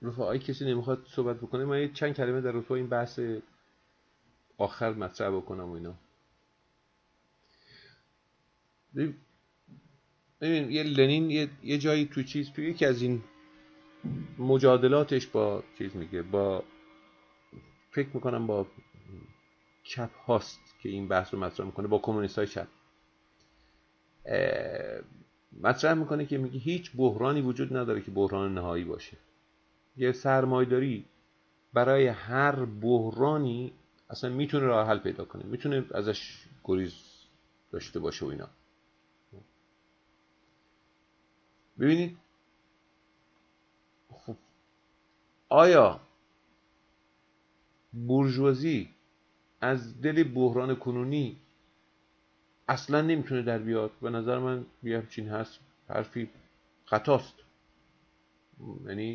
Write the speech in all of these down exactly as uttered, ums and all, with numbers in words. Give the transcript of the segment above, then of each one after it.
رفقای کسی نمیخواد صحبت بکنه، من یه چند کلمه در رابطه این بحث آخر مطرح بکنم و اینا. ببین یه لنین یه, یه جایی تو چیز تو یکی از این مجادلاتش با چیز میگه، با فکر میکنم با چپ هاست که این بحث رو مطرح میکنه، با کمونیست های چپ مطرح میکنه که میگه هیچ بحرانی وجود نداره که بحران نهایی باشه. یه سرمایه‌داری برای هر بحرانی اصلا میتونه راه حل پیدا کنه، میتونه ازش گریز داشته باشه و اینا. ببینید خب آیا بورژوازی از دل بحران کنونی اصلا نمیتونه در بیاد؟ به نظر من یه همچین هست حرفی خطاست. یعنی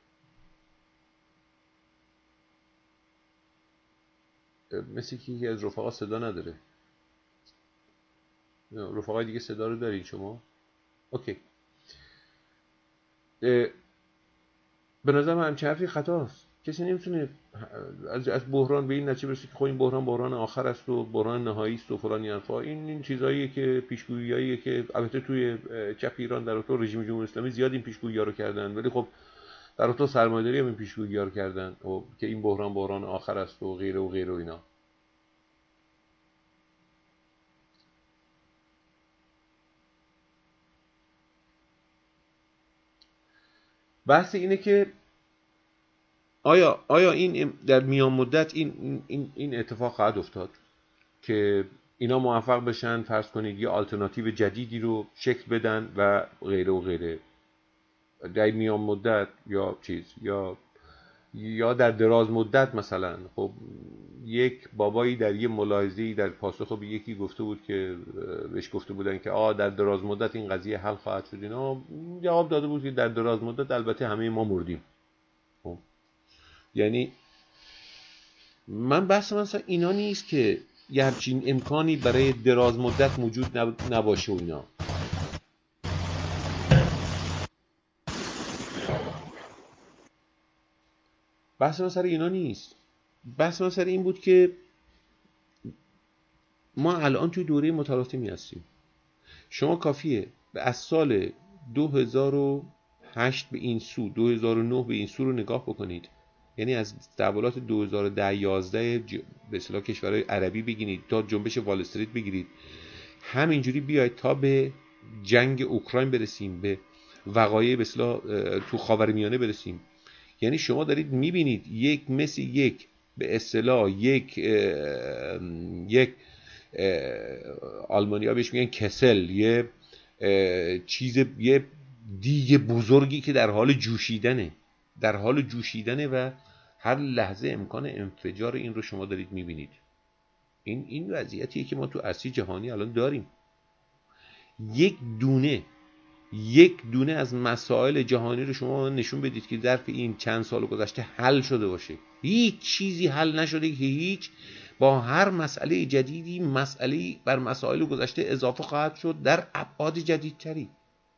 مثل که یکی از رفقا صدا نداره. رفقای دیگه صدا رو دارین شما؟ اوکی. به نظر من همچین حرفی خطاست. کسی نمیتونه از از بحران به این نتیجه برسه که خب این بحران بحران آخر است و بحران نهایی است و فلان حرفا. این این چیزاییه که پیشگوییاییه که البته توی چپ ایران در اطلاع رژیم جمهوری اسلامی زیاد این پیشگویی‌ها رو کردن، ولی خب در اطلاع سرمایه‌داری هم این پیشگویی‌ها رو کردن و که این بحران بحران آخر است و غیره و غیره و اینا. بحث اینه که آیا آیا این در میان مدت این این این اتفاق خواهد افتاد که اینا موفق بشن فرض کنید یه آلترناتیو جدیدی رو شکل بدن و غیره و غیره در میان مدت، یا چیز یا یا در دراز مدت. مثلا خب یک بابایی در یه ملاحظه‌ای در پاسخ به یکی گفته بود که بهش گفته بودن که آ در دراز مدت این قضیه حل خواهد شد، اینا جواب داده بود که در دراز مدت البته همه ما مردیم. خب یعنی من بحث مثلا اینا نیست که یه همچین امکانی برای دراز مدت موجود نباشه و اینا. بحث من سر اینا نیست. بحث من سر این بود که ما الان توی دوره متلاطمی هستیم. شما کافیه از سال دو هزار و هشت به این سو، دو هزار و نه به این سو رو نگاه بکنید. یعنی از تحولات دو هزار و ده یازده به اصطلاح کشورهای عربی بگیرید تا جنبش وال استریت بگیرید، همینجوری بیاید تا به جنگ اوکراین برسیم، به وقایع به اصطلاح تو خاورمیانه برسیم. یعنی شما دارید میبینید یک مثل یک به اصطلاح یک یک آلمانی‌ها بهش میگن کسل، یه چیز، یه دیگ بزرگی که در حال جوشیدنه در حال جوشیدنه و هر لحظه امکان انفجار این رو شما دارید میبینید. این این وضعیتیه که ما تو عرصه جهانی الان داریم. یک دونه یک دونه از مسائل جهانی رو شما نشون بدید که ظرف این چند سال گذشته حل شده باشه. هیچ چیزی حل نشده که هیچ. با هر مسئله جدیدی مسئله بر مسائل گذشته اضافه خواهد شد در ابعاد جدیدتری.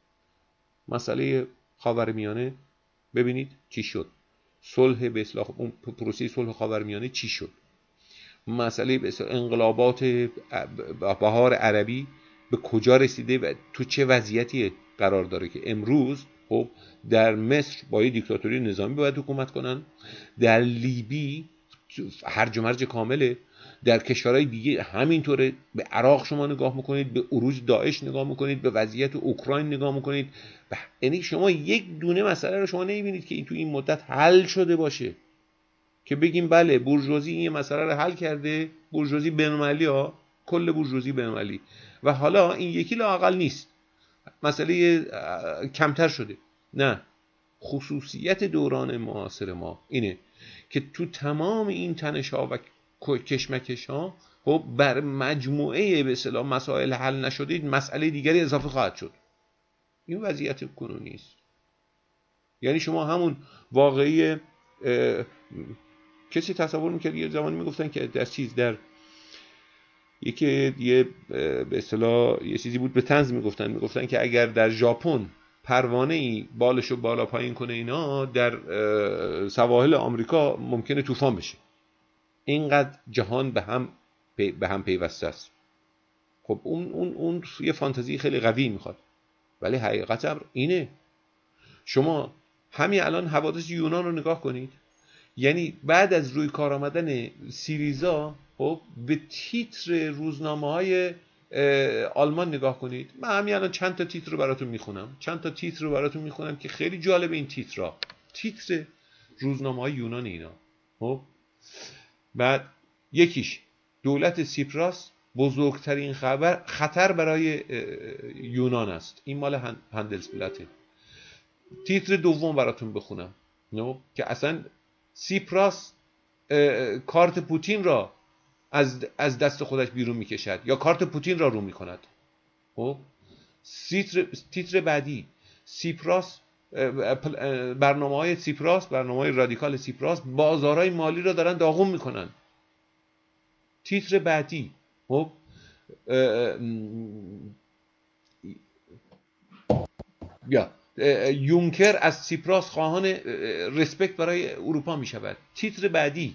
مسئله خاورمیانه ببینید چی شد. صلح به اصطلاح اون پروسه صلح خاورمیانه چی شد. مسئله به اصطلاح انقلابات بهار عربی به کجا رسیده و تو چه وضعیتی قرار داره که امروز خب در مصر با یه دیکتاتوری نظامی باید حکومت کنن، در لیبی هرج و مرج کامله، در کشورهای دیگه همینطوره. به عراق شما نگاه میکنید، به عروج داعش نگاه میکنید، به وضعیت اوکراین نگاه میکنید. یعنی شما یک دونه مسئله رو شما نمیبینید که این تو این مدت حل شده باشه که بگیم بله بورژوازی این مسئله رو حل کرده، بورژوازی بین‌المللی ها، کل بورژوازی بین‌المللی، و حالا این یکی لااقل نیست، مسئله کمتر شده. نه، خصوصیت دوران معاصر ما اینه که تو تمام این تنش‌ها و کشمکش‌ها خب بر مجموعه به اصطلاح مسائل حل نشده مسئله دیگری اضافه خواهد شد. این وضعیت کنونی است. یعنی شما همون واقعی کسی تصور میکرد یه زمانی میگفتن که در چیز در یکی یه به اصطلاح یه چیزی بود به طنز میگفتن میگفتن که اگر در ژاپن پروانه ای بالشو بالا پایین کنه اینا در سواحل آمریکا ممکنه طوفان بشه. اینقدر جهان به هم پی به هم پیوسته است. خب اون اون اون یه فانتزی خیلی قوی میخواد، ولی حقیقت امر اینه. شما همین الان حوادث یونان رو نگاه کنید، یعنی بعد از روی کار آمدن سیریزا خب به تیتر روزنامه‌های آلمان نگاه کنید. من همین الان چند تا تیتر رو براتون میخونم چند تا تیتر رو براتون میخونم که خیلی جالب. این تیترها تیتر روزنامه‌های یونان اینا. خب بعد یکیش دولت سیپراس بزرگترین خبر خطر برای یونان است. این مال هندلسبلته. تیتر دوم براتون بخونم نو که اصلا سیپراس کارت پوتین را از از دست خودش بیرون میکشد یا کارت پوتین را رو میکند. خب تیتر تیتر بعدی سیپراس برنامه‌های سیپراس برنامه‌های رادیکال سیپراس بازارهای مالی را دارن داغون میکنن. تیتر بعدی خب یا یونکر از سیپراس خواهان رسپکت برای اروپا می شود. تیتر بعدی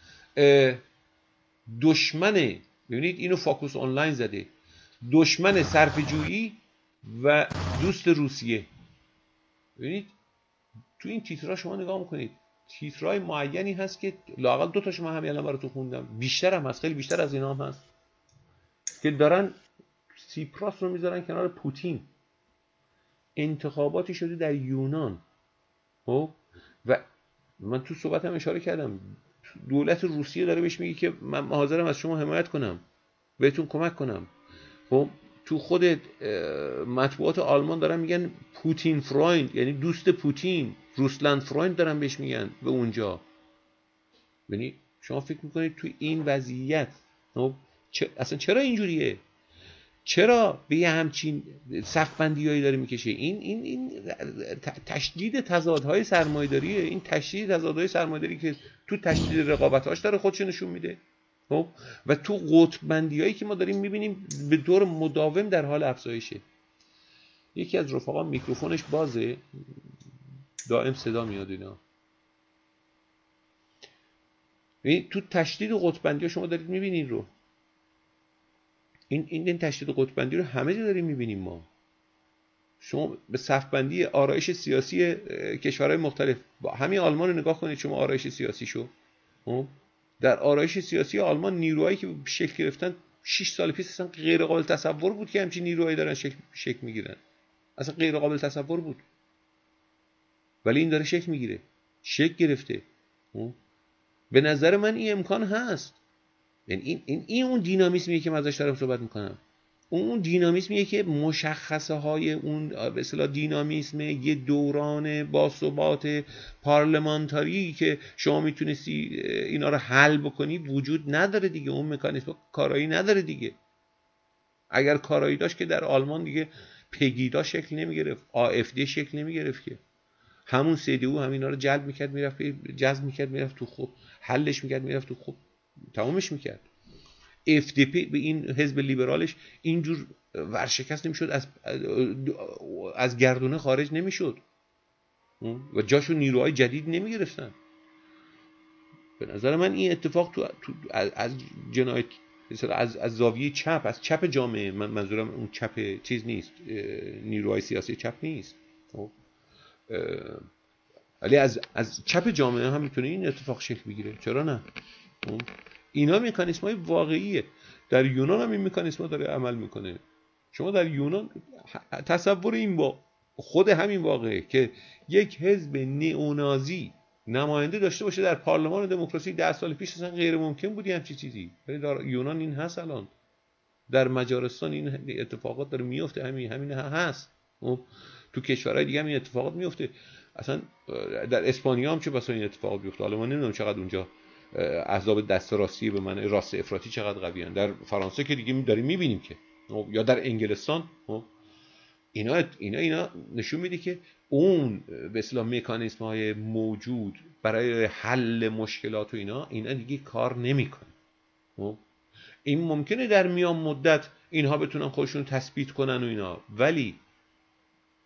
دشمن، ببینید اینو فاکوس آنلاین زده، دشمن صرفه‌جویی و دوست روسیه. ببینید تو این تیترها شما نگاه میکنید، تیترهای معینی هست که لااقل دو تاشو من همین الان براتون خوندم، بیشتر هم هست، خیلی بیشتر از اینا هم هست که دارن سیپراس رو میذارن کنار پوتین. انتخاباتی شده در یونان. خب و من تو صحبتم اشاره کردم دولت روسیه داره بهش میگه که من حاضرم از شما حمایت کنم، بهتون کمک کنم. خب تو خود مطبوعات آلمان دارن میگن پوتین فرویند، یعنی دوست پوتین، روسلند فرویند دارن بهش میگن به اونجا. یعنی شما فکر میکنید تو این وضعیت خب اصلا چرا اینجوریه؟ چرا به یه همچین صف‌بندیایی داره میکشه؟ این این این تشدید تضادهای سرمایه‌داریه. این تشدید تضادهای سرمایه‌داری که تو تشدید رقابت‌هاش داره خودش نشون میده. خب و تو قطب بندیایی که ما داریم میبینیم به طور مداوم در حال افزایشه. یکی از رفقا میکروفونش بازه، دائم صدا میاد اینا. این تو تشدید قطب بندی‌ها شما دارید میبینید رو. این این این تشدید قطب بندی رو همه جا داریم میبینیم ما. شما به صف بندی آرایش سیاسی کشورهای مختلف با همین آلمان رو نگاه کنید شما آرایش سیاسی شو. در آرایش سیاسی آلمان نیروهایی که شکل گرفتن شش سال پیش اصلا غیر قابل تصور بود که همچین نیروهایی دارن شکل شکل میگیرن. اصلا غیر قابل تصور بود. ولی این داره شکل میگیره. شکل گرفته. به نظر من این امکان هست. یعنی این این این اون دینامیسمیه که من ازش دارم صحبت میکنم. اون دینامیسمیه که مشخصه های اون به اصطلاح دینامیسم یه دوران باثبات پارلمانتاری که شما میتونستی اینا رو حل بکنی وجود نداره دیگه. اون مکانیزم کارایی نداره دیگه. اگر کارایی داشت که در آلمان دیگه پگیدا شکل نمیگرفت، آ اف دی شکل نمیگرفت که. همون سی دی او همینا رو جلب میکرد میرفت جذب میکرد میرفت تو خوب، حلش میکرد میرفت تو خوب، تمامش میکرد. اف دی پی به این حزب لیبرالش اینجور ورشکست نمیشد، از از گردونه خارج نمیشد و جاشو نیروهای جدید نمیگرفتن. به نظر من این اتفاق تو, تو از جنایت از از زاویه چپ، از چپ جامعه، من منظورم اون چپ چیز نیست، نیروهای سیاسی چپ نیست، ولی از از چپ جامعه هم میتونه این اتفاق شکل بگیره. چرا نه؟ اینا مکانیزم‌های واقعیه. در یونان هم این مکانیزم‌ها داره عمل میکنه. شما در یونان تصور این با خود همین واقعه که یک حزب نئونازی نماینده داشته باشه در پارلمان دموکراسی ده سال پیش اصلا غیر ممکن بود همچین چیزی. ولی در یونان این هست. الان در مجارستان این اتفاقات داره میفته. همین همین هست. تو کشورهای دیگه هم این اتفاقات میفته. اصلا در اسپانیا هم چه بسا این اتفاقات بیفته. حالا من نمیدونم چقدر اونجا احزاب دست راستی به معنی راست افراطی چقدر قویان. در فرانسه که دیگه داریم میبینیم که، یا در انگلستان، اینا اینا اینا نشون میده که اون به اصطلاح مکانیزم های موجود برای حل مشکلات و اینا اینا دیگه کار نمیکنه. این ممکنه در میان مدت اینها بتونن خودشون تثبیت کنن و اینا، ولی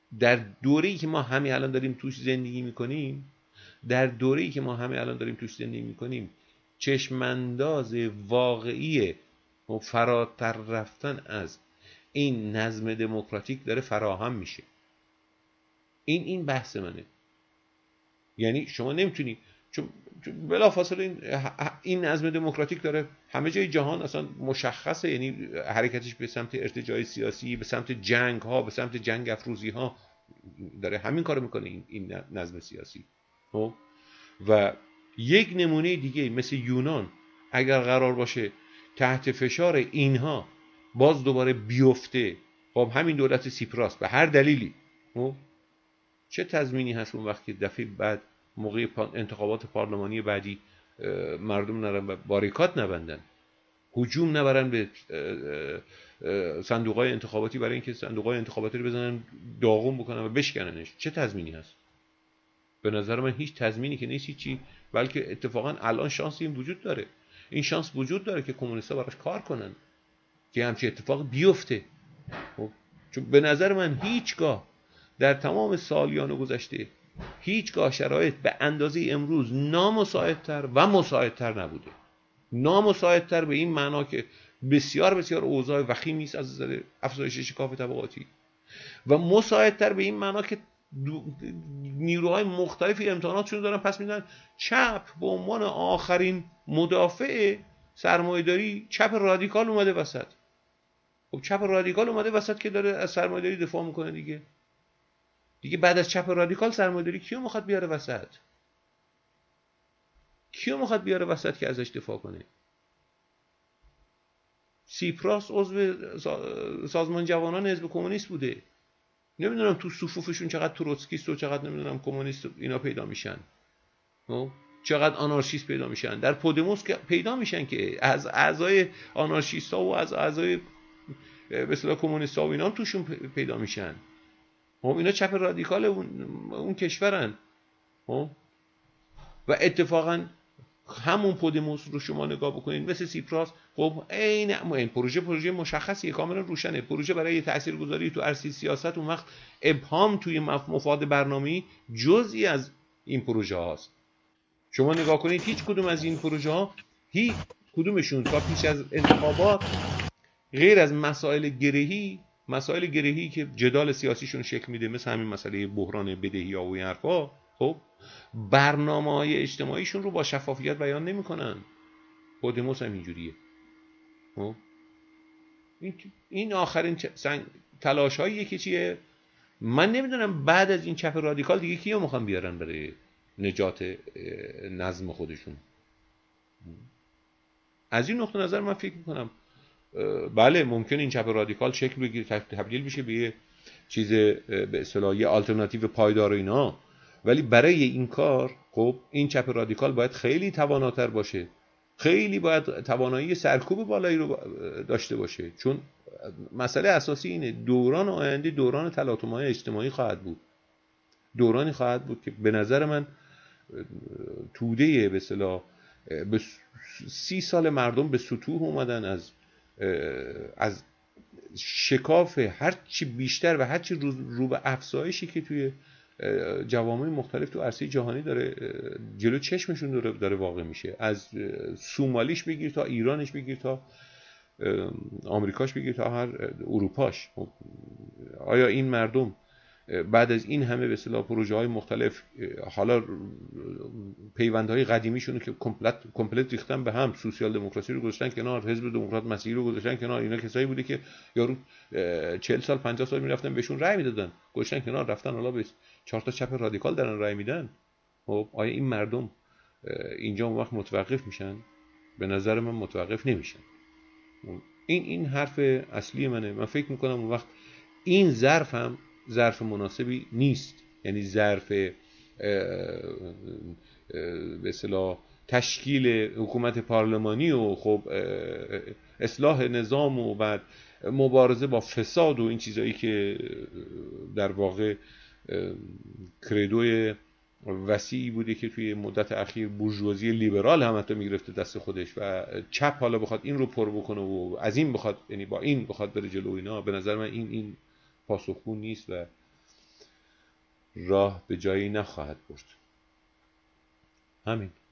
در دوره‌ای که ما همین الان داریم توش زندگی میکنیم در دوره‌ای که ما همین الان داریم توش زندگی میکنیم چشمانداز واقعی و فراتر رفتن از این نظم دموکراتیک داره فراهم میشه. این این بحث منه. یعنی شما نمیتونی، چون بلافاصله این این نظم دموکراتیک داره همه جای جهان اصلا مشخصه، یعنی حرکتش به سمت ارتجاع سیاسی، به سمت جنگ ها، به سمت جنگ افروزی ها داره همین کارو میکنه این این نظم سیاسی. خب و یک نمونه دیگه مثل یونان اگر قرار باشه تحت فشار اینها باز دوباره بیفته، خب همین دولت سیپراس به هر دلیلی، خب چه تضمینی هست اون وقت که دفعه بعد موقع انتخابات پارلمانی بعدی مردم نرن و باریکاد نبندن، هجوم نبرن به صندوق‌های انتخاباتی برای اینکه صندوق‌های انتخاباتی رو بزنن داغون بکنن و بشکننش؟ چه تضمینی هست؟ به نظر من هیچ تضمینی که نیست چی، بلکه اتفاقا الان شانسی این وجود داره، این شانس وجود داره که کمونیست‌ها براش کار کنن که همچین اتفاق بیفته. خب چون به نظر من هیچگاه در تمام سالیان گذشته هیچگاه شرایط به اندازه امروز نامساعدتر و مساعدتر نبوده. نامساعدتر به این معنا که بسیار بسیار اوضاع وخیمی است از نظر افزایش شکاف طبقاتی، و مساعدتر به این معنا که نیروهای مختلفی امتحاناتشون دارن پس میدن. چپ به عنوان آخرین مدافع سرمایه‌داری، چپ رادیکال اومده وسط. خب چپ رادیکال اومده وسط که داره از سرمایه‌داری دفاع میکنه دیگه. دیگه بعد از چپ رادیکال سرمایه‌داری کیو میخواد بیاره وسط؟ کیو میخواد بیاره وسط که ازش دفاع کنه؟ سیپراس عضو سازمان جوانان حزب کمونیست بوده. نمیدونم تو صفوفشون چقدر تروتسکیست و چقدر نمیدونم کمونیست اینا پیدا میشن، چقدر آنارشیست پیدا میشن. در پودموس که پیدا میشن که از اعضای آنارشیستا و از اعضای به اصطلاح کمونیستا و اینا هم توشون پیدا میشن. خب اینا چپ رادیکال اون, اون کشورن. خب و اتفاقا همون پودموس رو شما نگاه بکنید مثل سیپراس، خب عین این پروژه پروژه مشخصیه، کاملا روشنه. پروژه برای تاثیرگذاری تو عرصه سیاست اون وقت ابهام توی مفاد برنامه‌ای جزئی از این پروژه هاست. شما نگاه کنید هیچ کدوم از این پروژه ها هیچ کدومشون تا پیش از انتخابات غیر از مسائل گرهی مسائل گرهی که جدال سیاسیشون شکل میده، مثل همین مسئله بحران بدهی‌ها و این حرفا، خب برنامه‌های اجتماعیشون رو با شفافیت بیان نمی‌کنن. پودموس هم اینجوریه. خب این این آخرین تلاش‌هایی که چیه؟ من نمیدونم بعد از این چپ رادیکال دیگه کیو میخوان بیارن برای نجات نظم خودشون. از این نقطه نظر من فکر میکنم بله ممکن این چپ رادیکال شکل بگیره، تبدیل بشه به یه چیز به اصطلاح یه آلترناتیو پایدار و اینا، ولی برای این کار خب این چپ رادیکال باید خیلی تواناتر باشه، خیلی باید توانایی سرکوب بالایی رو داشته باشه. چون مسئله اساسی اینه دوران آینده دوران تلاطم‌های اجتماعی خواهد بود، دورانی خواهد بود که به نظر من توده به اصطلاح به سی سال مردم به سطوح اومدن از از شکاف هر چی بیشتر و هر چی رو, رو به افزایشی که توی جوامع مختلف تو عرصه جهانی داره جلو چشمشون داره, داره واقع میشه. از سومالیش بگیر تا ایرانش بگیر تا آمریکاش بگیر تا هر اروپاش. آیا این مردم بعد از این همه به اصطلاح پروژه‌های مختلف حالا پیوندهای قدیمیشون رو که کمپلت کمپلت ریختن به هم، سوسیال دموکراسی رو گذاشتن کنار، حزب دموکرات مسیحی رو گذاشتن کنار، اینا کسایی بوده که یارو چهل سال پنجاه سال میرفتن بهشون رأی میدادن، گذاشتن کنار، رفتن حالا به چهار تا چپ رادیکال دارن رأی میدن. خب آیا این مردم اینجا اون وقت متوقف میشن؟ به نظر من متوقف نمیشن. این این حرف اصلی منه. من فکر میکنم اون وقت این ظرف هم ظرف مناسبی نیست، یعنی ظرف به اصطلاح تشکیل حکومت پارلمانی و خب اصلاح نظام و بعد مبارزه با فساد و این چیزایی که در واقع کردوی وسیعی بوده که توی مدت اخیر بورژوازی لیبرال هم حتی میگرفته دست خودش و چپ حالا بخواد این رو پر بکنه و از این بخواد، یعنی با این بخواد بره جلو اینا. به نظر من این این پاسخگو نیست و راه به جایی نخواهد برد. همین.